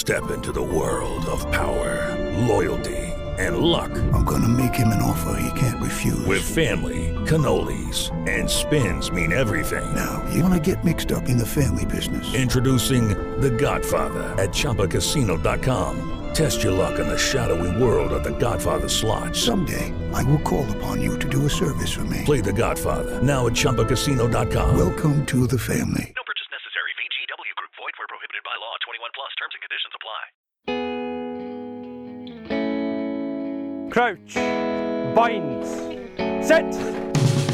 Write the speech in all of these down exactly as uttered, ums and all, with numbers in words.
Step into the world of power, loyalty, and luck. I'm gonna make him an offer he can't refuse. With family, cannolis, and spins mean everything. Now, you wanna get mixed up in the family business. Introducing The Godfather at Chumba Casino dot com. Test your luck in the shadowy world of The Godfather slot. Someday, I will call upon you to do a service for me. Play The Godfather, now at Chumba Casino dot com. Welcome to the family. No purchase necessary. V G W Group. Void where prohibited by law. twenty-one plus. Terms and conditions apply. Crouch, bind, set.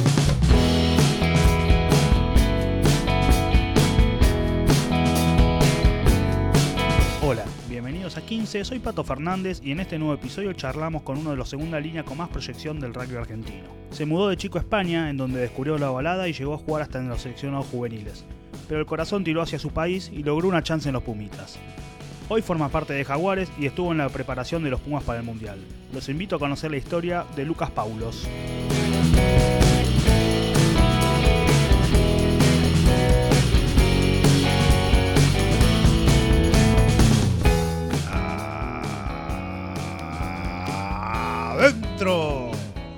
Hola, bienvenidos a quince, soy Pato Fernández y en este nuevo episodio charlamos con uno de los segunda línea con más proyección del rugby argentino. Se mudó de chico a España, en donde descubrió la balada y llegó a jugar hasta en los seleccionados juveniles. Pero el corazón tiró hacia su país y logró una chance en los Pumitas. Hoy forma parte de Jaguares y estuvo en la preparación de los Pumas para el Mundial. Los invito a conocer la historia de Lucas Paulos. ¡Adentro!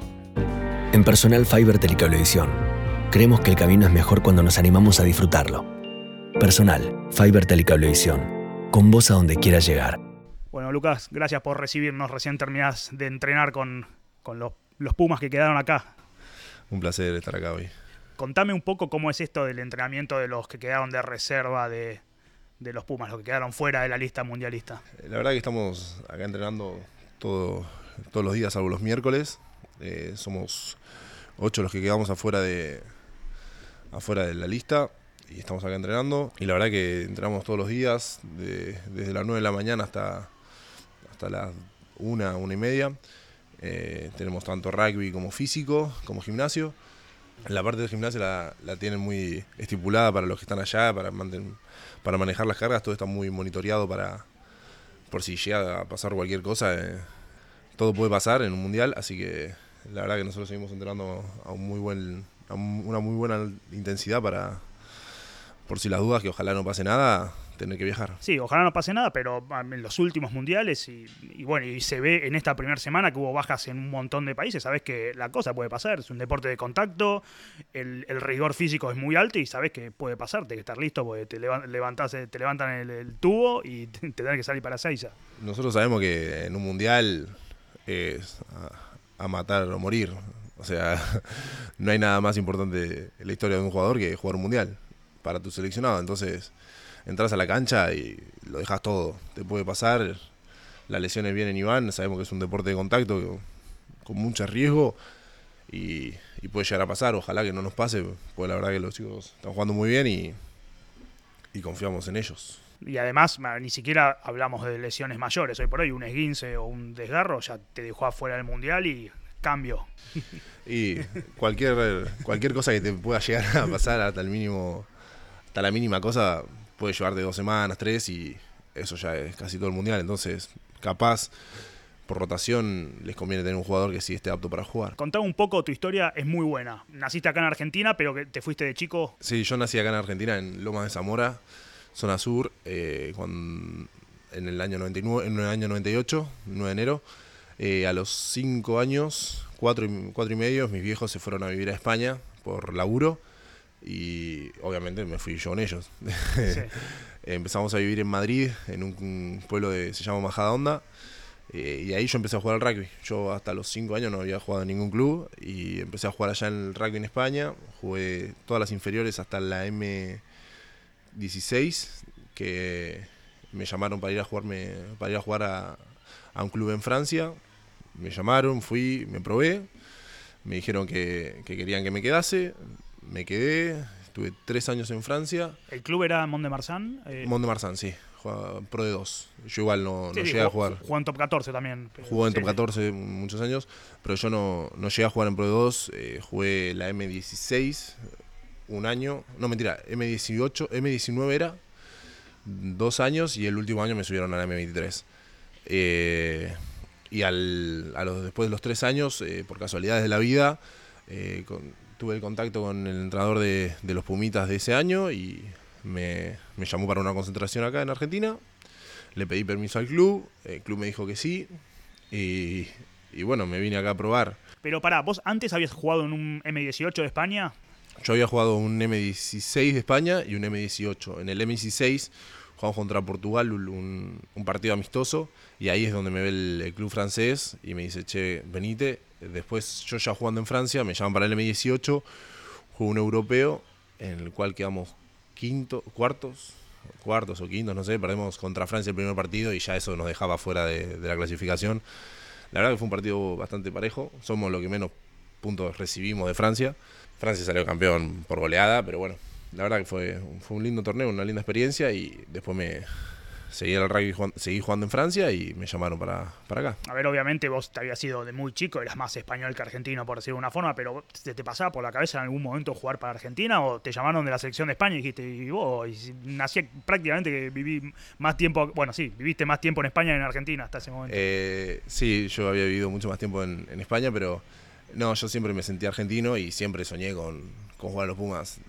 En Personal Fiber Telecablevisión, creemos que el camino es mejor cuando nos animamos a disfrutarlo. Personal Fiber Telecablevisión. Con vos a donde quieras llegar. Bueno, Lucas, gracias por recibirnos. Recién terminás de entrenar con, con los, los Pumas que quedaron acá. Un placer estar acá hoy. Contame un poco cómo es esto del entrenamiento de los que quedaron de reserva de, de los Pumas, los que quedaron fuera de la lista mundialista. La verdad que estamos acá entrenando todo, todos los días, salvo los miércoles. Eh, somos ocho los que quedamos afuera de, afuera de la lista. Y estamos acá entrenando, y la verdad que entrenamos todos los días, de, desde las nueve de la mañana hasta, hasta las una, una y media. Eh, tenemos tanto rugby como físico, como gimnasio. La parte del gimnasio la, la tienen muy estipulada para los que están allá, para, manten, para manejar las cargas, todo está muy monitoreado para, por si llega a pasar cualquier cosa. Eh, todo puede pasar en un mundial, así que la verdad que nosotros seguimos entrenando a, un muy buen, a una muy buena intensidad para... por si las dudas, que ojalá no pase nada, tener que viajar. Sí, ojalá no pase nada, pero en los últimos mundiales, y, y bueno, y se ve en esta primera semana que hubo bajas en un montón de países, sabés que la cosa puede pasar, es un deporte de contacto, el, el rigor físico es muy alto y sabés que puede pasar, tenés que estar listo porque te, levantás, te levantan el, el tubo y te, te tenés que salir para Seiza. Nosotros sabemos que en un mundial es a, a matar o morir, o sea, no hay nada más importante en la historia de un jugador que jugar un mundial para tu seleccionado. Entonces entras a la cancha y lo dejas todo, te puede pasar, las lesiones vienen y van, sabemos que es un deporte de contacto con mucho riesgo y, y puede llegar a pasar, ojalá que no nos pase, porque la verdad que los chicos están jugando muy bien y, y confiamos en ellos. Y además ni siquiera hablamos de lesiones mayores, hoy por hoy un esguince o un desgarro ya te dejó afuera del mundial y cambio. Y cualquier, cualquier cosa que te pueda llegar a pasar hasta el mínimo, hasta la mínima cosa puede llevarte dos semanas, tres y eso ya es casi todo el mundial. Entonces, capaz, por rotación, les conviene tener un jugador que sí esté apto para jugar. Contame un poco, tu historia es muy buena. Naciste acá en Argentina, pero que te fuiste de chico. Sí, yo nací acá en Argentina, en Lomas de Zamora, zona sur, eh, cuando, en el año noventa y nueve, en el año noventa y ocho, nueve de enero. Eh, a los cinco años, cuatro y, cuatro y medio, mis viejos se fueron a vivir a España por laburo. Y obviamente me fui yo con ellos. Sí. Empezamos a vivir en Madrid, en un pueblo que se llama Majadahonda, eh, y ahí yo empecé a jugar al rugby. Yo hasta los cinco años no había jugado en ningún club y empecé a jugar allá en el rugby en España. Jugué todas las inferiores hasta la eme dieciséis, que me llamaron para ir a jugarme, para ir a jugar a, a un club en Francia. Me llamaron, fui, me probé, me dijeron que, que querían que me quedase. Me quedé, estuve tres años en Francia. ¿El club era Mont-de-Marsan? Eh... Mont-de-Marsan, sí, jugaba Pro de dos. Yo igual no, sí, no sí, llegué jugó, a jugar. Jugó en Top catorce también. Jugó en sí, Top catorce sí. muchos años, pero yo no, no llegué a jugar en Pro de dos. Eh, jugué la eme dieciséis un año, no mentira, eme dieciocho, eme diecinueve era, dos años y el último año me subieron a la eme veintitrés. Eh, y al, a los, después de los tres años, eh, por casualidades de la vida, eh, con... tuve el contacto con el entrenador de, de los Pumitas de ese año y me, me llamó para una concentración acá en Argentina. Le pedí permiso al club, el club me dijo que sí, y, y bueno, me vine acá a probar. Pero pará, ¿vos antes habías jugado en un eme dieciocho de España? Yo había jugado un eme dieciséis de España y un eme dieciocho. En el eme dieciséis jugamos contra Portugal un, un partido amistoso, y ahí es donde me ve el, el club francés y me dice, che, venite. Después yo ya jugando en Francia, me llaman para el eme dieciocho, juego un europeo en el cual quedamos quinto, cuartos, cuartos o quintos, no sé, perdemos contra Francia el primer partido y ya eso nos dejaba fuera de, de la clasificación. La verdad que fue un partido bastante parejo, somos lo que menos puntos recibimos de Francia. Francia salió campeón por goleada, pero bueno, la verdad que fue, fue un lindo torneo, una linda experiencia, y después me seguí el rugby, seguí jugando en Francia y me llamaron para, para acá. A ver, obviamente vos te habías sido de muy chico, eras más español que argentino, por decirlo de una forma, pero ¿te, te pasaba por la cabeza en algún momento jugar para Argentina o te llamaron de la selección de España y dijiste, y vos, y nací prácticamente que viví más tiempo, bueno, sí, viviste más tiempo en España que en Argentina hasta ese momento? Eh, sí, yo había vivido mucho más tiempo en, en España, pero no, yo siempre me sentí argentino y siempre soñé con, con jugar a los Pumas.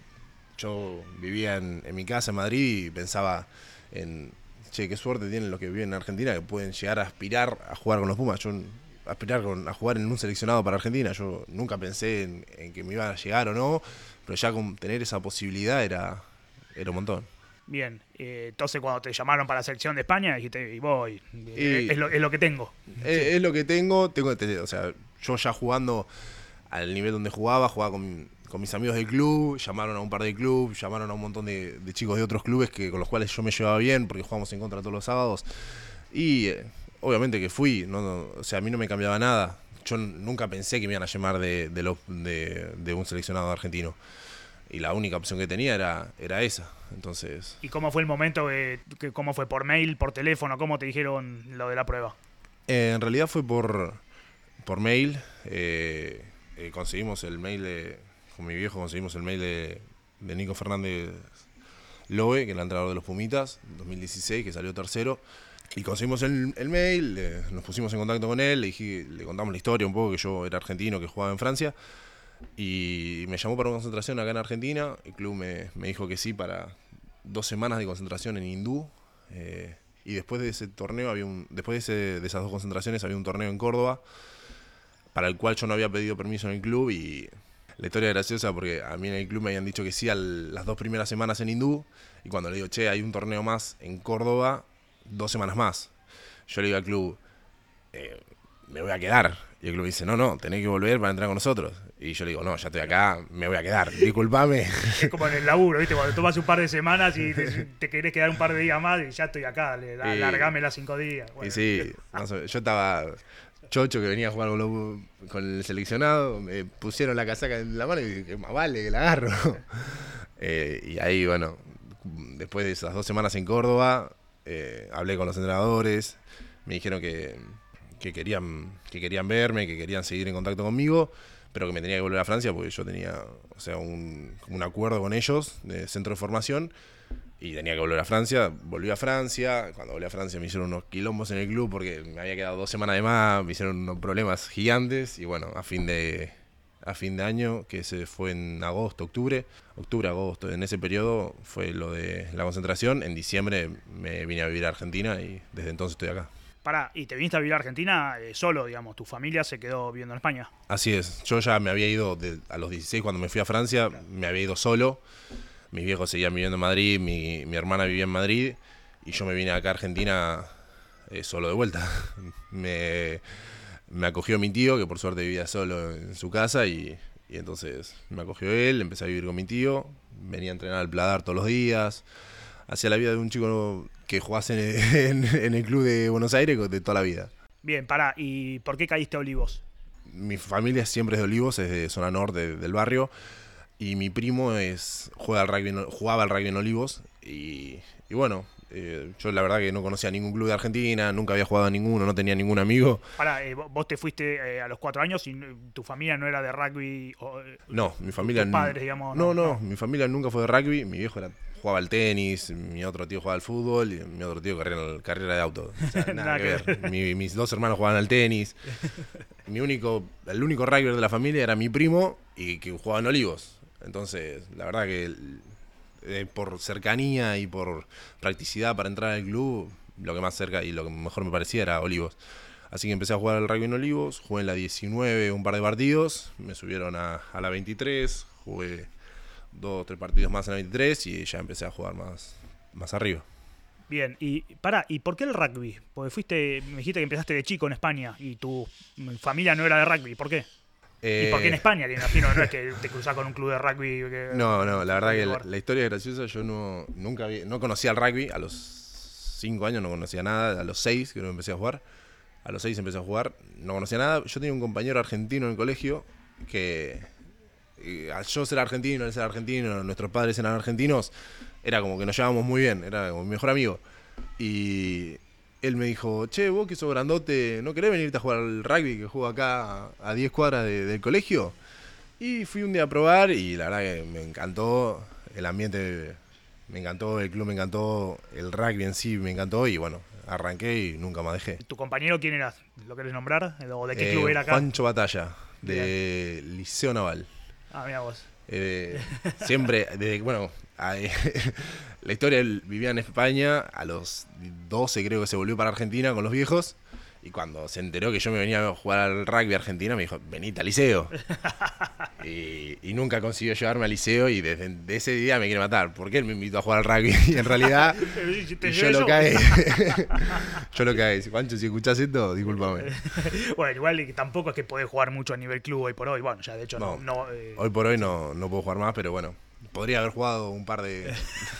Yo vivía en, en mi casa en Madrid y pensaba en, che, qué suerte tienen los que viven en Argentina que pueden llegar a aspirar a jugar con los Pumas. Yo aspirar con, a jugar en un seleccionado para Argentina, yo nunca pensé en, en que me iba a llegar o no, pero ya con tener esa posibilidad era, era un montón. Bien, eh, entonces cuando te llamaron para la selección de España dijiste, y voy, eh, es, lo, es lo que tengo. Es, sí. es lo que tengo, tengo, o sea, yo ya jugando al nivel donde jugaba, jugaba con, con mis amigos del club, llamaron a un par de clubes, llamaron a un montón de, de chicos de otros clubes que con los cuales yo me llevaba bien porque jugábamos en contra todos los sábados, y eh, obviamente que fui, no, no, o sea, a mí no me cambiaba nada. Yo nunca pensé que me iban a llamar de, de, lo, de, de un seleccionado argentino, y la única opción que tenía era, era esa. Entonces, ¿y cómo fue el momento? Eh, que, ¿Cómo fue? ¿Por mail, por teléfono? ¿Cómo te dijeron lo de la prueba? Eh, en realidad fue por, por mail. Eh, eh, conseguimos el mail de, con mi viejo conseguimos el mail de, de Nico Fernández Lobe, que era el entrenador de los Pumitas, dos mil dieciséis, que salió tercero. Y conseguimos el, el mail, eh, nos pusimos en contacto con él, le, dije, le contamos la historia un poco, que yo era argentino, que jugaba en Francia. Y me llamó para una concentración acá en Argentina. El club me, me dijo que sí para dos semanas de concentración en Hindú. Eh, y después de ese torneo, había un, después de, ese, de esas dos concentraciones, había un torneo en Córdoba, para el cual yo no había pedido permiso en el club. Y la historia es graciosa porque a mí en el club me habían dicho que sí a las dos primeras semanas en Hindú. Y cuando le digo, che, hay un torneo más en Córdoba, dos semanas más. Yo le digo al club, eh, me voy a quedar. Y el club dice, no, no, tenés que volver para entrar con nosotros. Y yo le digo, no, ya estoy acá, me voy a quedar, disculpame. Es como en el laburo, ¿viste? Cuando tomas un par de semanas y te, te querés quedar un par de días más y ya estoy acá, le, y, largame las cinco días. Bueno. Y sí, más o menos, yo estaba chocho que venía a jugar con, lo, con el seleccionado, me pusieron la casaca en la mano y dije, más vale que la agarro. eh, y ahí, bueno, después de esas dos semanas en Córdoba, eh, hablé con los entrenadores, me dijeron que, que, querían, que querían verme, que querían seguir en contacto conmigo, pero que me tenía que volver a Francia porque yo tenía, o sea, un, un acuerdo con ellos de centro de formación y tenía que volver a Francia. Volví a Francia, cuando volví a Francia me hicieron unos quilombos en el club porque me había quedado dos semanas de más, me hicieron unos problemas gigantes y bueno, a fin de, a fin de año, que se fue en agosto, octubre, octubre, agosto, en ese periodo fue lo de la concentración. En diciembre me vine a vivir a Argentina y desde entonces estoy acá. Pará, y te viniste a vivir a Argentina eh, solo, digamos, tu familia se quedó viviendo en España. Así es, yo ya me había ido de, a los dieciséis cuando me fui a Francia, claro. Me había ido solo, mis viejos seguían viviendo en Madrid, mi, mi hermana vivía en Madrid y yo me vine acá a Argentina eh, solo de vuelta. me, me acogió mi tío, que por suerte vivía solo en su casa y, y entonces me acogió él, empecé a vivir con mi tío, venía a entrenar al Pladar todos los días. Hacía la vida de un chico que jugase en, en, en el club de Buenos Aires de toda la vida. Bien, pará, ¿y por qué caíste a Olivos? Mi familia siempre es de Olivos, es de zona norte del barrio, y mi primo es juega al rugby, jugaba al rugby en Olivos, y, y bueno, eh, yo la verdad que no conocía ningún club de Argentina, nunca había jugado a ninguno, no tenía ningún amigo. Pará, eh, vos te fuiste eh, a los cuatro años y tu familia no era de rugby. O, no, mi familia... Tus padres, digamos. No, no, no, mi familia nunca fue de rugby, mi viejo era... jugaba al tenis, mi otro tío jugaba al fútbol y mi otro tío carrera, carrera de auto. O sea, nada, nada que ver. ver. Mi, mis dos hermanos jugaban al tenis. Mi único, el único rugby de la familia era mi primo y que jugaba en Olivos. Entonces, la verdad que eh, por cercanía y por practicidad para entrar al club, lo que más cerca y lo que mejor me parecía era Olivos. Así que empecé a jugar al rugby en Olivos, jugué en la diecinueve un par de partidos, me subieron a, a la veintitrés, jugué dos o tres partidos más en la veintitrés y ya empecé a jugar más, más arriba. Bien, y pará, ¿y por qué el rugby? Porque fuiste, me dijiste que empezaste de chico en España y tu familia no era de rugby, ¿por qué? Eh, ¿Y por qué en España? Que me imagino, no es que te cruzás con un club de rugby. Que, no, no, la verdad que la, la historia es graciosa. Yo no, nunca vi, no conocía el rugby. A los cinco años no conocía nada. A los seis que no empecé a jugar. A los seis empecé a jugar. No conocía nada. Yo tenía un compañero argentino en el colegio que, al yo ser argentino, él ser argentino, nuestros padres eran argentinos, era como que nos llevábamos muy bien. Era como mi mejor amigo. Y él me dijo, che, vos que sos grandote, ¿no querés venirte a jugar al rugby que juego acá a diez cuadras de, del colegio? Y fui un día a probar y la verdad que me encantó el ambiente, me encantó, el club me encantó, el rugby en sí me encantó y bueno, arranqué y nunca más dejé. ¿Tu compañero quién era? ¿Lo querés nombrar? ¿O de qué Eh, club era acá? Juancho Batalla, de Bien. Liceo Naval. Ah, mira vos. Eh, siempre, desde bueno, a, eh, la historia, él vivía en España, a los doce creo que se volvió para Argentina con los viejos, y cuando se enteró que yo me venía a jugar al rugby a Argentina, me dijo, venite al liceo. y, y nunca consiguió llevarme al liceo, y desde de ese día me quiere matar, porque él me invitó a jugar al rugby, y en realidad y yo lo caí. yo lo caí. Juancho, si escuchás esto, discúlpame. Bueno, igual tampoco es que podés jugar mucho a nivel club hoy por hoy, bueno, ya de hecho no... no, no eh... Hoy por hoy no, no puedo jugar más, pero bueno. Podría haber jugado un par de...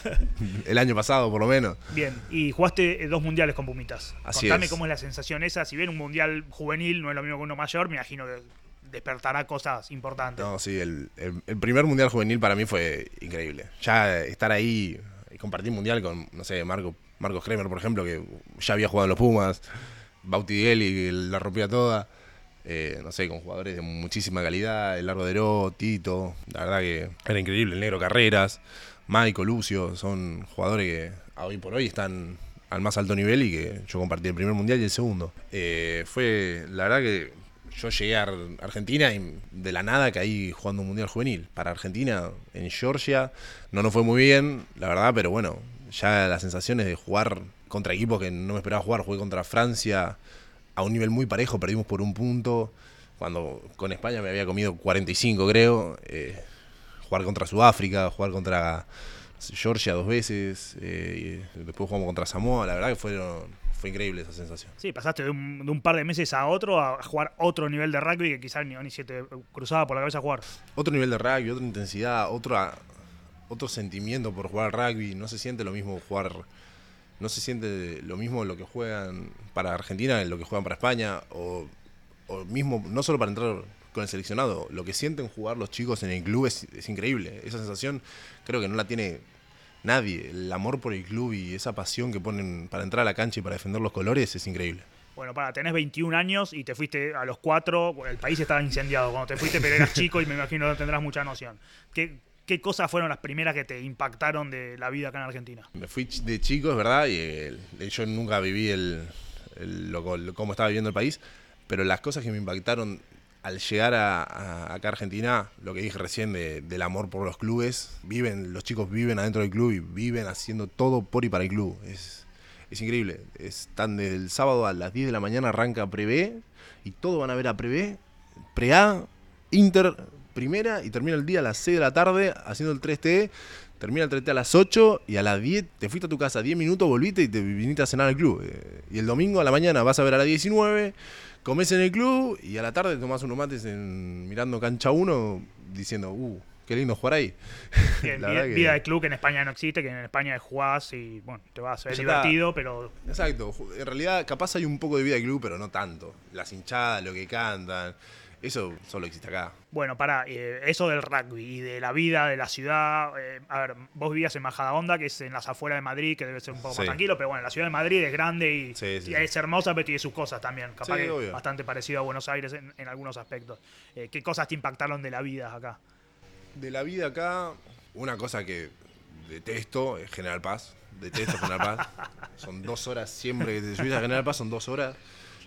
el año pasado, por lo menos. Bien, y jugaste dos mundiales con Pumitas. Así Contame es. cómo es la sensación esa. Si bien un mundial juvenil no es lo mismo que uno mayor, me imagino que despertará cosas importantes. No, sí, el, el, el primer mundial juvenil para mí fue increíble. Ya estar ahí y compartir mundial con, no sé, Marco, Marcos Kremer, por ejemplo, que ya había jugado en los Pumas, Bauti Digueli, que la rompía toda. Eh, no sé, con jugadores de muchísima calidad, el Largo de Heró, Tito, la verdad que era increíble, el Negro Carreras, Maico, Lucio, son jugadores que hoy por hoy están al más alto nivel y que yo compartí el primer mundial y el segundo. Eh, fue, la verdad que yo llegué a Argentina y de la nada caí jugando un mundial juvenil. Para Argentina, en Georgia, no nos fue muy bien, la verdad, pero bueno, ya las sensaciones de jugar contra equipos que no me esperaba jugar, jugué contra Francia a un nivel muy parejo, perdimos por un punto, cuando con España me había comido cuarenta y cinco creo, eh, jugar contra Sudáfrica, jugar contra Georgia dos veces, eh, y después jugamos contra Samoa, la verdad que fueron, fue increíble esa sensación. Sí, pasaste de un, de un par de meses a otro a jugar otro nivel de rugby que quizás ni, ni se te cruzaba por la cabeza jugar. Otro nivel de rugby, otra intensidad, otra, otro sentimiento por jugar rugby, no se siente lo mismo jugar... No se siente lo mismo lo que juegan para Argentina que lo que juegan para España, o, o mismo, no solo para entrar con el seleccionado, lo que sienten jugar los chicos en el club es, es increíble. Esa sensación creo que no la tiene nadie. El amor por el club y esa pasión que ponen para entrar a la cancha y para defender los colores es increíble. Bueno, para, tenés veintiún años y te fuiste a los cuatro, el país estaba incendiado cuando te fuiste, pero eras chico y me imagino no tendrás mucha noción. ¿Qué, ¿Qué cosas fueron las primeras que te impactaron de la vida acá en Argentina? Me fui de chico, es verdad, y el, yo nunca viví el, el, lo, lo, cómo estaba viviendo el país, pero las cosas que me impactaron al llegar a, a, acá a Argentina, lo que dije recién de, del amor por los clubes, viven, los chicos viven adentro del club y viven haciendo todo por y para el club. Es, es increíble. Están del sábado a las diez de la mañana, arranca Pre-B y todos van a ver a Pre-B, Pre-A, Inter... primera y termina el día a las seis de la tarde haciendo el tres T, termina el tres T a las ocho y a las diez te fuiste a tu casa diez minutos, volviste y te viniste a cenar al club. Y el domingo a la mañana vas a ver a las diecinueve, comés en el club y a la tarde tomás unos mates en, mirando cancha uno diciendo, uh, qué lindo jugar ahí. Bien, vida, que... vida de club que en España no existe, que en España jugás y bueno, te vas, es divertido, está... pero... Exacto, en realidad capaz hay un poco de vida de club, pero no tanto. Las hinchadas, lo que cantan... Eso solo existe acá. Bueno, pará, eh, eso del rugby y de la vida, de la ciudad. Eh, a ver, vos vivías en Majadahonda, que es en las afueras de Madrid, que debe ser un poco sí. más tranquilo, pero bueno, la ciudad de Madrid es grande y, sí, sí, y sí. es hermosa, pero tiene sus cosas también. Capaz sí, que obvio. Bastante parecido a Buenos Aires en, en algunos aspectos. Eh, ¿Qué cosas te impactaron de la vida acá? De la vida acá, una cosa que detesto es General Paz. Detesto General Paz. Son dos horas siempre que te subís a General Paz, son dos horas.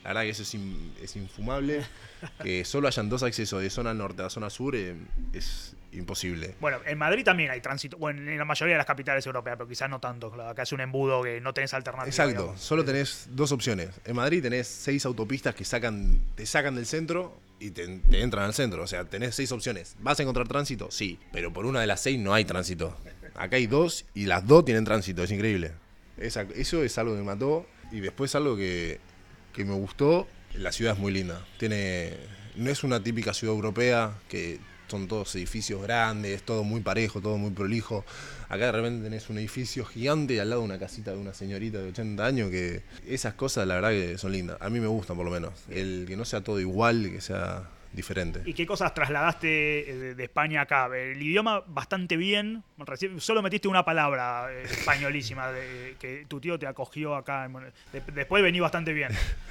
La verdad que eso es, in, es infumable. Que solo hayan dos accesos de zona norte a zona sur eh, es imposible. Bueno, en Madrid también hay tránsito, bueno, en la mayoría de las capitales europeas, pero quizás no tanto. Acá es un embudo que no tenés alternativa. Exacto, digamos. solo tenés dos opciones. En Madrid tenés seis autopistas que sacan, te sacan del centro y te, te entran al centro. O sea, tenés seis opciones. ¿Vas a encontrar tránsito? Sí, pero por una de las seis no hay tránsito. Acá hay dos y las dos tienen tránsito, es increíble. Esa, eso es algo que me mató. Y después algo que, que me gustó, la ciudad es muy linda. Tiene, no es una típica ciudad europea que son todos edificios grandes, todo muy parejo, todo muy prolijo. Acá de repente tenés un edificio gigante y al lado una casita de una señorita de ochenta años, que esas cosas la verdad que son lindas. A mí me gustan por lo menos. El que no sea todo igual, que sea diferente. ¿Y qué cosas trasladaste de, de España acá? El idioma bastante bien, recién, solo metiste una palabra eh, españolísima de, que tu tío te acogió acá. De, después vení bastante bien.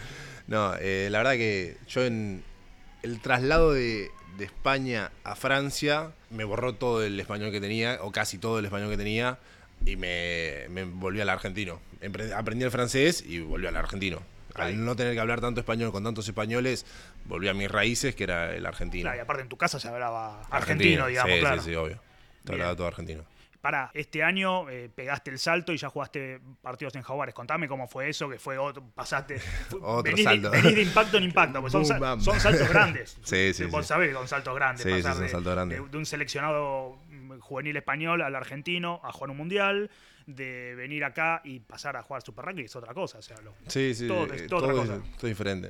No, eh, la verdad que yo en el traslado de, de España a Francia me borró todo el español que tenía, o casi todo el español que tenía, y me, me volví al argentino. Aprendí el francés y volví al argentino. Al no tener que hablar tanto español con tantos españoles, volví a mis raíces, que era el argentino. Claro, y aparte en tu casa se hablaba argentino, argentino digamos, sí, claro. Sí, sí, obvio. Te hablaba todo argentino. Para, este año eh, pegaste el salto y ya jugaste partidos en Jaguares. Contame cómo fue eso, que fue otro, pasaste... Otro venís salto. De, venís de impacto en impacto, porque son, Boom, son saltos grandes. Sí, sí, Vos sí. sabés que son saltos grandes. Sí, pasar sí, son de, saltos grandes. De, de un seleccionado juvenil español al argentino a jugar un mundial, de venir acá y pasar a jugar Super Rugby es otra cosa. O sea, lo, sí, sí, todo, eh, todo, todo, otra es, cosa. todo diferente.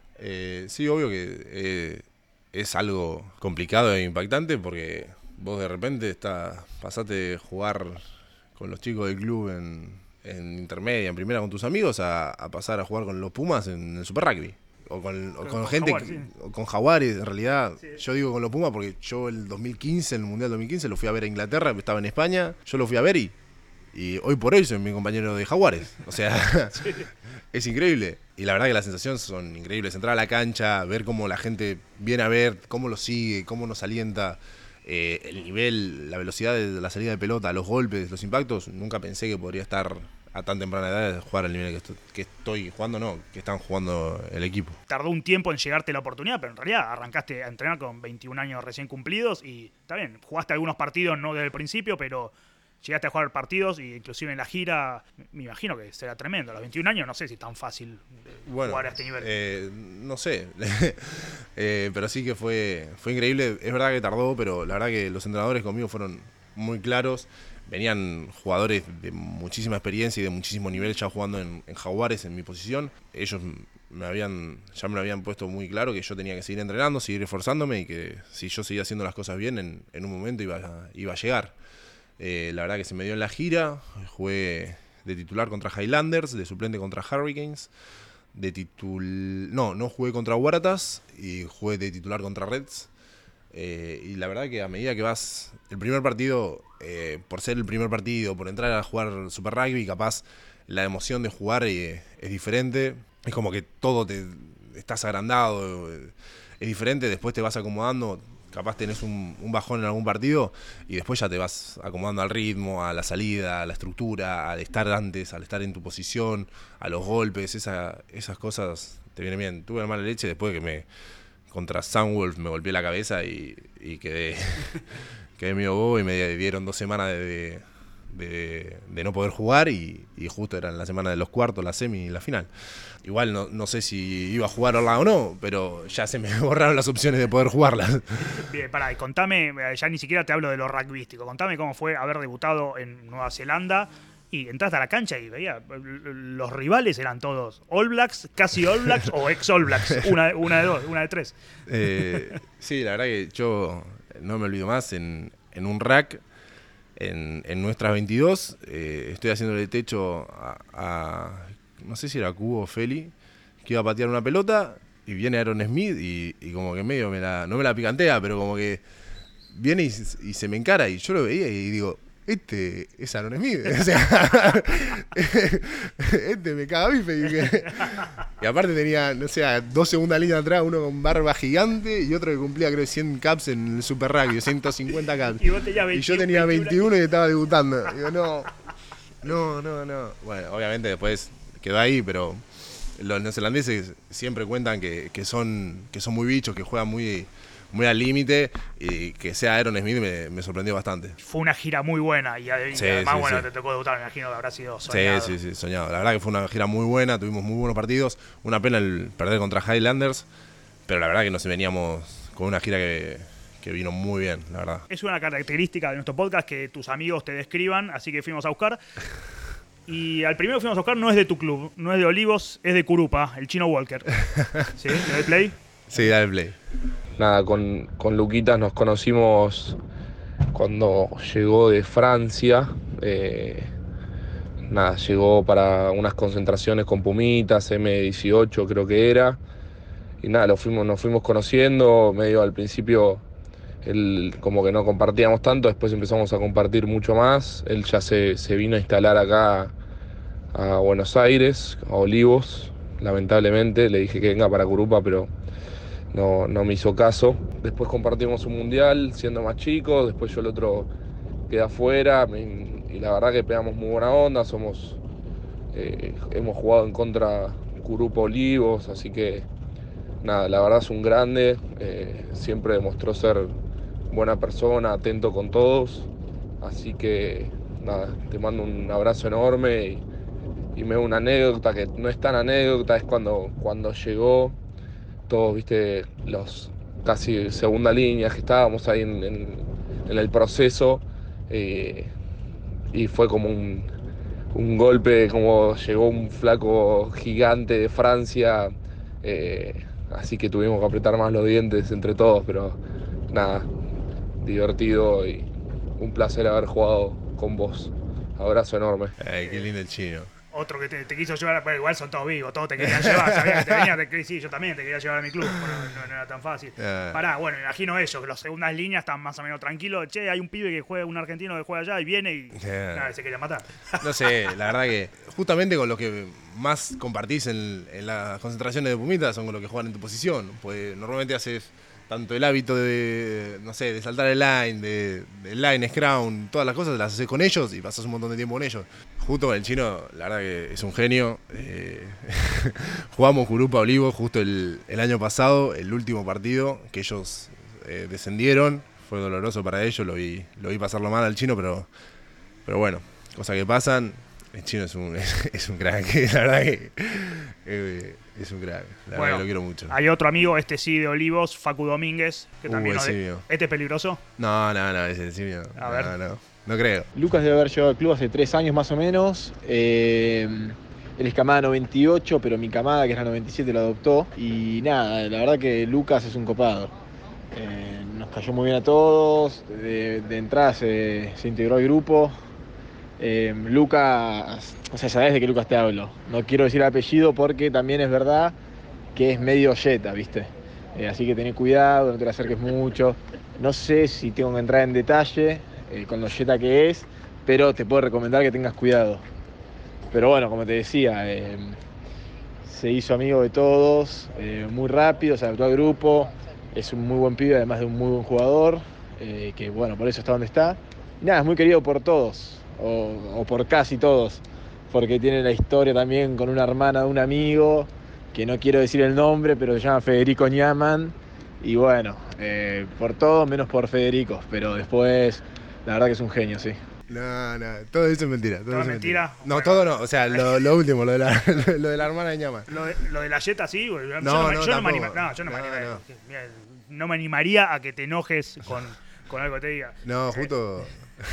Eh, sí, obvio que eh, es algo complicado e impactante porque vos de repente está, pasaste de jugar con los chicos del club en, en intermedia, en primera con tus amigos, a, a pasar a jugar con los Pumas en el Super Rugby. O con, o con, con gente, Jaguar, sí. o con Jaguares, en realidad. Sí. Yo digo con los Pumas porque yo el dos mil quince, el Mundial dos mil quince, lo fui a ver a Inglaterra, estaba en España, yo lo fui a ver y, y hoy por hoy soy mi compañero de Jaguares. O sea, sí. Es increíble. Y la verdad que las sensaciones son increíbles. Entrar a la cancha, ver cómo la gente viene a ver, cómo lo sigue, cómo nos alienta. Eh, el nivel, la velocidad de la salida de pelota, los golpes, los impactos, nunca pensé que podría estar a tan temprana edad de jugar al nivel que estoy, que estoy jugando, no, que están jugando el equipo. Tardó un tiempo en llegarte la oportunidad, pero en realidad arrancaste a entrenar con veintiún años recién cumplidos y está bien, jugaste algunos partidos no desde el principio, pero llegaste a jugar partidos y inclusive en la gira, me imagino que será tremendo. A los veintiún años no sé si es tan fácil bueno, jugar a este nivel. Eh, no sé, eh, pero sí que fue, fue increíble. Es verdad que tardó, pero la verdad que los entrenadores conmigo fueron muy claros. Venían jugadores de muchísima experiencia y de muchísimo nivel ya jugando en, en Jaguares en mi posición. Ellos me habían, ya me lo habían puesto muy claro que yo tenía que seguir entrenando, seguir esforzándome y que si yo seguía haciendo las cosas bien, en, en un momento iba a, iba a llegar. Eh, la verdad que se me dio en la gira, jugué de titular contra Highlanders, de suplente contra Hurricanes, de titul... no, no jugué contra Waratahs y jugué de titular contra Reds. Eh, y la verdad que a medida que vas, el primer partido, eh, por ser el primer partido, por entrar a jugar Super Rugby, capaz la emoción de jugar eh, es diferente, es como que todo te estás agrandado, eh, es diferente, después te vas acomodando. Capaz tenés un, un bajón en algún partido y después ya te vas acomodando al ritmo, a la salida, a la estructura, al estar antes, al estar en tu posición, a los golpes, esa, esas cosas te vienen bien. Tuve mala leche después de que me contra Sunwolf me golpeé la cabeza y, y quedé, quedé medio bobo y me dieron dos semanas de, de, de no poder jugar y, y justo eran la semana de los cuartos, la semi y la final. Igual no, no sé si iba a jugarla o no, pero ya se me borraron las opciones de poder jugarla. Bien, pará, y contame, ya ni siquiera te hablo de lo rugbyístico, contame cómo fue haber debutado en Nueva Zelanda y entraste a la cancha y veía, los rivales eran todos All Blacks, casi All Blacks o ex All Blacks, una, una de dos, una de tres. Eh, sí, la verdad que yo no me olvido más, en, en un rack, en, en nuestras veintidós, eh, estoy haciéndole techo a... a no sé si era Cubo o Feli, que iba a patear una pelota y viene Aaron Smith y, y como que medio me la, no me la picantea, pero como que viene y, y se me encara y yo lo veía y digo, este es Aaron Smith, o sea, este me caga bife. Y, y aparte tenía, no sé, dos segundas líneas atrás, uno con barba gigante y otro que cumplía creo cien caps en el Super Rugby, ciento cincuenta caps. Y, vos tenías veintiuno, y yo tenía veintiuno y estaba debutando. Digo, no, no, no, no. Bueno, obviamente después quedó ahí, pero los neozelandeses siempre cuentan que, que, son, que son muy bichos, que juegan muy, muy al límite, y que sea Aerosmith me, me sorprendió bastante. Fue una gira muy buena y, y sí, además, sí, bueno, sí. te tocó debutar, me imagino que habrá sido soñado. Sí, sí, sí, soñado. La verdad que fue una gira muy buena, tuvimos muy buenos partidos. Una pena el perder contra Highlanders, pero la verdad que nos veníamos con una gira que, que vino muy bien, la verdad. Es una característica de nuestro podcast que tus amigos te describan, así que fuimos a buscar. Y al primero que fuimos a buscar no es de tu club, no es de Olivos, es de Curupa, el Chino Walker. ¿Sí? ¿Le doy play? Sí, dale play. Nada, con, con Luquitas nos conocimos cuando llegó de Francia. Eh, nada, llegó para unas concentraciones con Pumitas, eme dieciocho creo que era. Y nada, lo fuimos, nos fuimos conociendo, medio al principio él como que no compartíamos tanto, después empezamos a compartir mucho más. Él ya se, se vino a instalar acá a Buenos Aires, a Olivos, lamentablemente. Le dije que venga para Curupa, pero no, no me hizo caso. Después compartimos un mundial siendo más chicos, después yo el otro quedé afuera, y la verdad que pegamos muy buena onda. Somos, eh, hemos jugado en contra Curupa Olivos, así que nada, la verdad es un grande, eh, siempre demostró ser buena persona, atento con todos, así que nada, te mando un abrazo enorme y, y me da una anécdota que no es tan anécdota, es cuando, cuando llegó, todos, viste, los casi segunda línea que estábamos ahí en, en, en el proceso, eh, y fue como un, un golpe, como llegó un flaco gigante de Francia, eh, así que tuvimos que apretar más los dientes entre todos, pero nada, divertido y un placer haber jugado con vos. Abrazo enorme. Ay, qué lindo el Chino. Otro que te, te quiso llevar, pero igual son todos vivos, todos te querían llevar, sabías que te venías, te, sí, yo también te quería llevar a mi club, bueno, no, no era tan fácil. Uh. Pará, bueno, imagino eso, que las segundas líneas están más o menos tranquilos, che, hay un pibe que juega, un argentino que juega allá y viene y yeah. nada, se quería matar. No sé, la verdad que justamente con los que más compartís en, en las concentraciones de Pumitas son con los que juegan en tu posición, pues normalmente haces tanto el hábito de, no sé, de saltar el line, de, de line, scrum, todas las cosas las haces con ellos y pasas un montón de tiempo con ellos. Justo con el Chino, la verdad que es un genio. Eh, jugamos Curupa Olivos justo el, el año pasado, el último partido, que ellos eh, descendieron. Fue doloroso para ellos, lo vi, lo vi pasarlo mal al Chino, pero, pero bueno, cosas que pasan. El Chino es un, es, es un crack, la verdad que eh, es un crack, la bueno, verdad que lo quiero mucho. Hay otro amigo, este sí de Olivos, Facu Domínguez, que Uh, también... el no de, simio. ¿Este es peligroso? No, no, no, ese es el simio. A no, ver. no, no creo. Lucas debe haber llegado al club hace tres años más o menos. Eh, él es camada noventa y ocho, pero mi camada, que es la noventa y siete, lo adoptó. Y nada, la verdad que Lucas es un copado. Eh, nos cayó muy bien a todos. De, de entrada se, se integró al grupo. Eh, Lucas, o sea, sabés de qué Lucas te hablo. No quiero decir el apellido porque también es verdad que es medio yeta, ¿viste? Eh, así que tené cuidado, no te le acerques mucho. No sé si tengo que entrar en detalle eh, con lo yeta que es, pero te puedo recomendar que tengas cuidado. Pero bueno, como te decía, eh, se hizo amigo de todos, eh, muy rápido, se adaptó al grupo. Es un muy buen pibe, además de un muy buen jugador, eh, que bueno, por eso está donde está. Y nada, es muy querido por todos. O, o por casi todos, porque tiene la historia también con una hermana de un amigo, que no quiero decir el nombre, pero se llama Federico Ñaman, y bueno, eh, por todos menos por Federico, pero después, la verdad que es un genio, sí. No, no, todo eso es mentira. Todo, ¿Todo eso es mentira? mentira. No, Bueno. todo no, o sea, lo, lo último, lo de, la, lo de la hermana de Ñama. Lo de, lo de la yeta, sí, güey. Yo No, me- no, yo no me tampoco. anima- no, yo no me No, animaría. no. Mira, no me animaría a que te enojes con, con algo que te diga. No, justo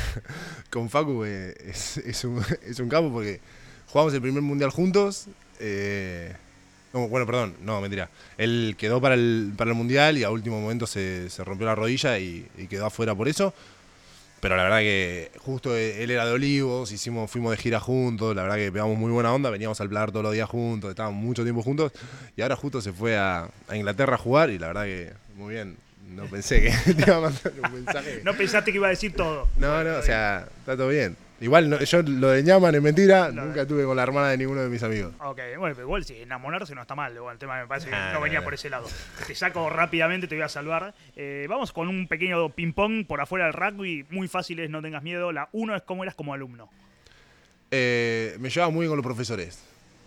con Facu eh, es, es, un, es un capo porque jugamos el primer mundial juntos. Eh, no, bueno, perdón, no, mentira. Él quedó para el, para el mundial y a último momento se, se rompió la rodilla y, y quedó afuera por eso. Pero la verdad que justo él era de Olivos, hicimos, fuimos de gira juntos, la verdad que pegamos muy buena onda, veníamos al Pladar todos los días juntos, estábamos mucho tiempo juntos y ahora justo se fue a, a Inglaterra a jugar y la verdad que muy bien. No pensé que te iba a mandar un mensaje. No pensaste que iba a decir todo. No, no, o sea, está todo bien. Igual no, yo lo de Ñaman es mentira, No, nunca tuve con la hermana de ninguno de mis amigos. Ok, bueno, pero igual si enamorarse no está mal. Igual, el tema me parece que Ah, no venía no, por no. ese lado. Te saco rápidamente, te voy a salvar. Eh, vamos con un pequeño ping-pong por afuera del rugby. Muy fáciles, no tengas miedo. La uno es cómo eras como alumno. Eh, me llevaba muy bien con los profesores.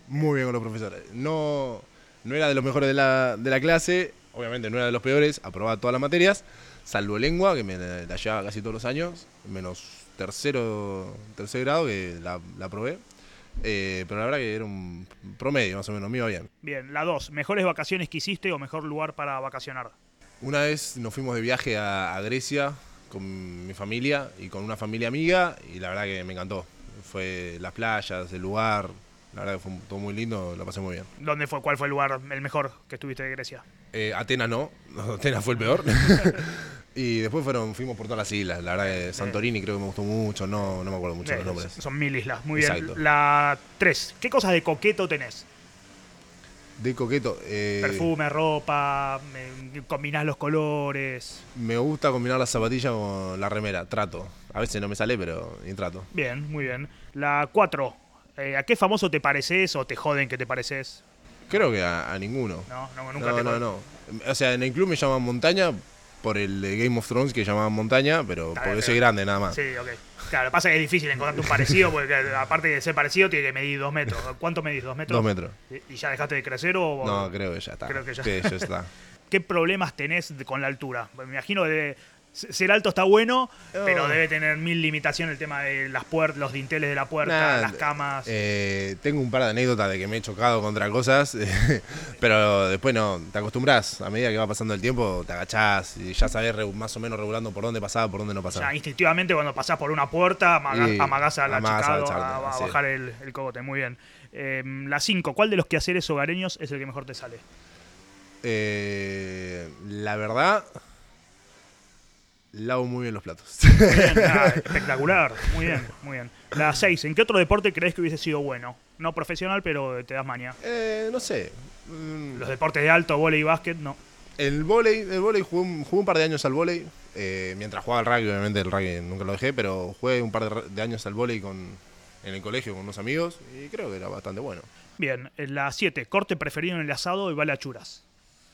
Muy bien con los profesores. No, no era de los mejores de la, de la clase, obviamente no era de los peores, aprobaba todas las materias, salvo lengua, que me la llevaba casi todos los años, menos tercero, tercer grado, que la, la aprobé. Eh, pero la verdad que era un promedio, más o menos, me iba bien. Bien, la dos, ¿mejores vacaciones que hiciste o mejor lugar para vacacionar? Una vez nos fuimos de viaje a, a Grecia con mi familia y con una familia amiga, y la verdad que me encantó. Fue las playas, el lugar, la verdad que fue todo muy lindo, lo pasé muy bien. ¿Dónde fue? ¿Cuál fue el lugar el mejor que estuviste de Grecia? Eh, Atenas no, Atenas fue el peor. Y después fueron, fuimos por todas las islas. La verdad que Santorini creo que me gustó mucho, no, no me acuerdo mucho de los nombres. Son mil islas, muy Exacto. bien. La tres, ¿qué cosas de coqueto tenés? De coqueto. Eh, Perfume, ropa, me, combinás los colores. Me gusta combinar la zapatilla con la remera, trato. A veces no me sale, pero ni trato. Bien, muy bien. La cuatro, eh, ¿a qué famoso te pareces o te joden que te pareces? Creo que a, a ninguno. No, no, nunca No, te no, joden. no. O sea, en el club me llaman Montaña por el de Game of Thrones que llamaban Montaña, pero Está porque bien, soy pero- grande nada más. Sí, ok. Claro, pasa que es difícil encontrarte un parecido porque aparte de ser parecido tiene que medir dos metros. ¿Cuánto medís? ¿Dos metros? Dos metros. ¿Y y ya dejaste de crecer o...? No, creo que ya está. Creo que ya. Sí, ya está. ¿Qué problemas tenés de- con la altura? Me imagino que debe- ser alto está bueno, pero Oh. debe tener mil limitaciones el tema de las puertas, los dinteles de la puerta, Nah, las camas. eh, tengo un par de anécdotas de que me he chocado contra cosas, pero después no, te acostumbras. A medida que va pasando el tiempo, te agachás y ya sabés re- más o menos regulando por dónde pasaba, por dónde no O pasaba. sea, instintivamente cuando pasás por una puerta, amaga- Y amagás al amagás a achicado a, agacharte, a sí. bajar el, el cogote. Muy bien. Eh, la cinco, ¿cuál de los quehaceres hogareños es el que mejor te sale? Eh, la verdad, lavo muy bien los platos. Bien, ah, espectacular. Muy bien, muy bien. La seis, ¿en qué otro deporte crees que hubiese sido bueno? No profesional, pero te das maña. eh, no sé. Mm, Los deportes de alto, vóley y básquet, no. El vóley, el vóley jugué, un- jugué un par de años al vóley. eh, mientras jugaba al rugby, obviamente el rugby nunca lo dejé, pero jugué un par de, ra- de años al vóley con, en el colegio con unos amigos y creo que era bastante bueno. Bien, en la siete, corte preferido en el asado y vale a churas.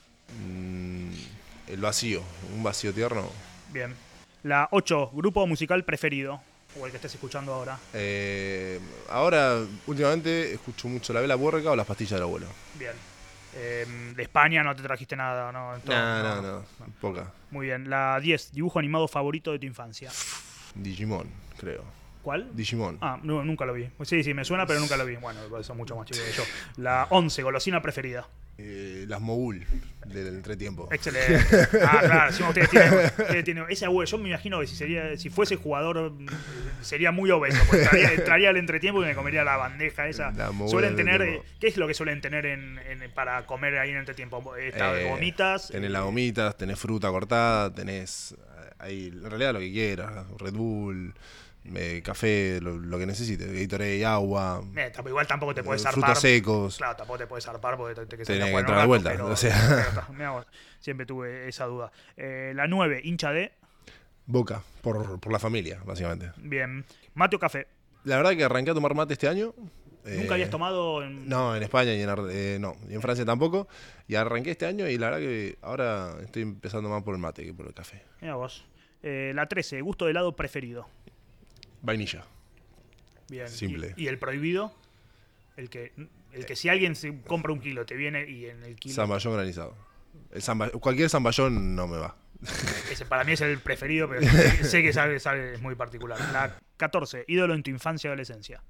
Mm, el vacío, un vacío tierno. Bien. La ocho, grupo musical preferido. O el que estés escuchando ahora. Eh, ahora, últimamente, escucho mucho La Vela Puerca o Las Pastillas del Abuelo. Bien. Eh, de España no te trajiste nada, ¿no? En todo- No, no, no, poca. Muy bien. La diez, dibujo animado favorito de tu infancia. Digimon, creo. ¿Cuál? Digimon. Ah, no, nunca lo vi. Sí, sí, me suena, pero nunca lo vi. Bueno, son mucho más chicos que yo. La once, golosina preferida. Eh, las Mogul del entretiempo. Excelente. Ah, claro, si ustedes tienen, ustedes tienen ese abuelo. Yo me imagino que si sería, si fuese jugador mm, sería muy obeso, porque traería, traería el entretiempo y me comería la bandeja esa. La mogul Suelen del tener, entretiempo. eh, ¿qué es lo que suelen tener en, en- para comer ahí en el entretiempo? Está Eh, gomitas. Tenés las gomitas, tenés fruta cortada, tenés eh, ahí, en realidad lo que quieras, Red Bull, eh, café, lo, lo que necesites, Gatorade, agua, Eh, tampoco- igual tampoco te puedes eh, zarpar. frutos secos. Claro, tampoco te puedes zarpar porque te, te, que se Tenés te que juega en un entrar de rato, vuelta, pero- o sea. pero está, mirá vos, siempre tuve esa duda. Eh, la nueve, hincha de. Boca, por, por la familia, básicamente. Bien. Mate o café. La verdad que arranqué a tomar mate este año. ¿Nunca eh, habías tomado en... No, en España y en, Ar- eh, no, y en Francia tampoco. Y arranqué este año y la verdad que ahora estoy empezando más por el mate que por el café. Mira vos. Eh, la trece, gusto de helado preferido. Vainilla. Bien. Simple. ¿Y, y el prohibido? El que, el que si alguien se compra un kilo, te viene y en el kilo... Zamballón granizado. El zamba- cualquier zamballón no me va. Ese para mí es el preferido, pero sé, sé que sabe, sabe, es muy particular. La catorce, ídolo en tu infancia y adolescencia.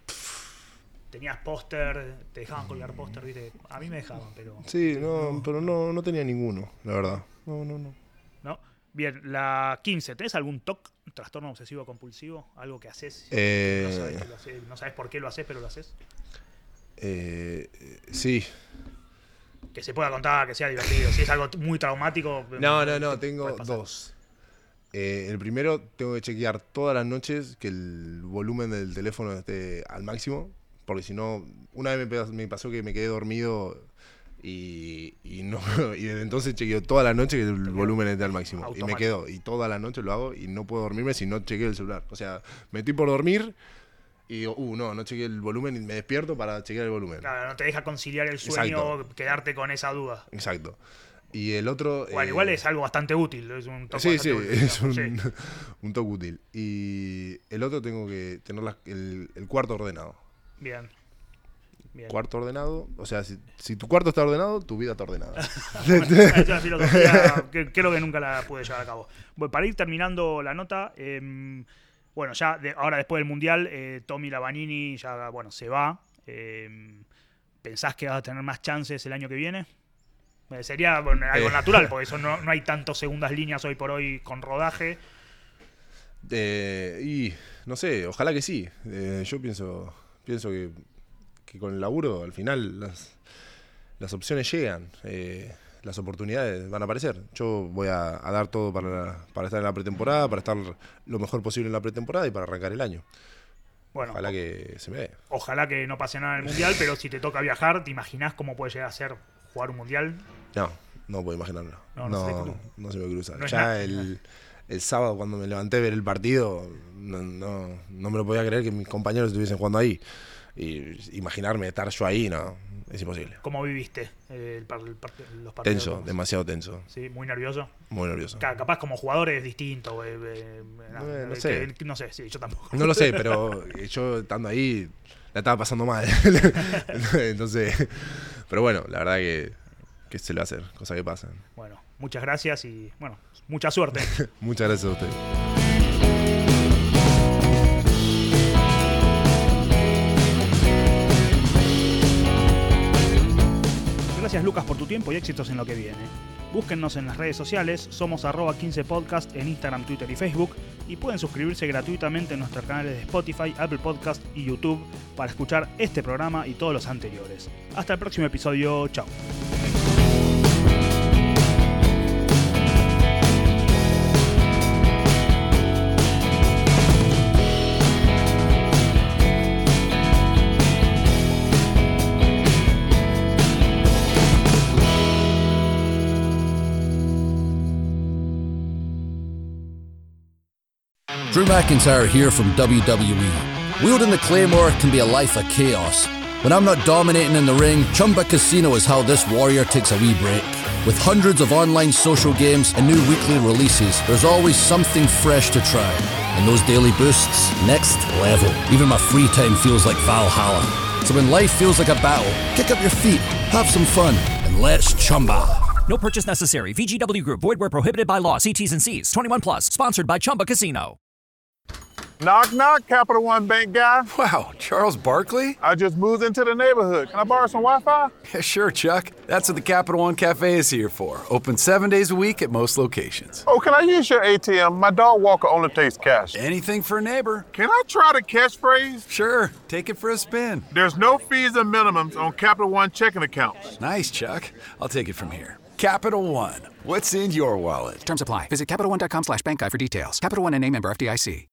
Tenías póster, te dejaban colgar póster, ¿viste? A mí me dejaban, pero... Sí, no, pero no, no tenía ninguno, la verdad. No, no, no. ¿No? Bien, la quince, ¿tenés algún T O C, trastorno obsesivo compulsivo? ¿Algo que haces? Eh, No, sabes que lo haces, no sabes por qué lo haces, pero lo haces. Eh, sí. Que se pueda contar, que sea divertido. Si es algo t- muy traumático... No, no, no, puede tengo pasar. dos. Eh, el primero, tengo que chequear todas las noches que el volumen del teléfono esté al máximo. Porque si no, una vez me pe- me pasó que me quedé dormido y, y no y desde entonces chequeo toda la noche que el volumen esté al máximo. Y me Automático. quedo, y toda la noche lo hago y no puedo dormirme si no chequeo el celular. O sea, me estoy por dormir y digo, uh, no, no chequeé el volumen y me despierto para chequear el volumen. Claro, no te deja conciliar el sueño, Exacto. quedarte con esa duda. Exacto. Y el otro... Bueno, eh, igual es algo bastante útil. Es un toque Sí, sí, bastante útil, es un, digamos, sí. un toque útil. Y el otro tengo que tener la- el, el cuarto ordenado. Bien. Bien. Cuarto ordenado, o sea, si, si tu cuarto está ordenado, tu vida está ordenada. Bueno, es una filosofía que creo que nunca la pude llevar a cabo. Bueno, para ir terminando la nota, eh, bueno, ya de, ahora después del Mundial, eh, Tommy Lavanini ya, bueno, se va. Eh, ¿Pensás que vas a tener más chances el año que viene? Eh, sería bueno, algo eh. natural, porque eso no, no hay tantas segundas líneas hoy por hoy con rodaje. Eh, y no sé, ojalá que sí. Eh, yo pienso, pienso que que con el laburo al final las, las opciones llegan, eh, las oportunidades van a aparecer. Yo voy a, a dar todo para, para estar en la pretemporada, para estar lo mejor posible en la pretemporada y para arrancar el año. Bueno, ojalá que se me dé. Ojalá que no pase nada en el Mundial, pero si te toca viajar, ¿te imaginás cómo puede llegar a ser jugar un Mundial? No, no puedo imaginarlo. No, no, no, no, no se me cruza. No ya el, el sábado cuando me levanté a ver el partido, no, no, no me lo podía creer que mis compañeros estuviesen jugando ahí. Y imaginarme estar yo ahí, no, es imposible. ¿Cómo viviste el, el, el, los partidos? Tenso, demasiado tenso. Sí, muy nervioso. Muy nervioso. Capaz como jugador es distinto. Eh, eh, no, eh, no sé. Que, no sé, sí, yo tampoco. No lo sé, pero yo estando ahí la estaba pasando mal. Entonces, pero bueno, la verdad que, que se le va a hacer, cosas que pasan. Bueno, muchas gracias y bueno, mucha suerte. Muchas gracias a ustedes. Gracias Lucas por tu tiempo y éxitos en lo que viene. Búsquennos en las redes sociales, somos arroba quince podcast en Instagram, Twitter y Facebook y pueden suscribirse gratuitamente en nuestros canales de Spotify, Apple Podcast y YouTube para escuchar este programa y todos los anteriores. Hasta el próximo episodio, chao. Drew McIntyre here from W W E. Wielding the Claymore can be a life of chaos. When I'm not dominating in the ring, Chumba Casino is how this warrior takes a wee break. With hundreds of online social games and new weekly releases, there's always something fresh to try. And those daily boosts, next level. Even my free time feels like Valhalla. So when life feels like a battle, kick up your feet, have some fun, and let's Chumba. No purchase necessary. V G W Group. Void where prohibited by law. See T's and C's. twenty-one plus. Sponsored by Chumba Casino. Knock, knock, Capital One Bank guy. Wow, Charles Barkley? I just moved into the neighborhood. Can I borrow some Wi-Fi? Yeah, sure, Chuck. That's what the Capital One Cafe is here for. Open seven days a week at most locations. Oh, can I use your A T M? My dog Walker only takes cash. Anything for a neighbor. Can I try the catchphrase? Sure, take it for a spin. There's no fees and minimums on Capital One checking accounts. Nice, Chuck. I'll take it from here. Capital One. What's in your wallet? Terms apply. Visit CapitalOne.com slash bank guide for details. Capital One N A member F D I C.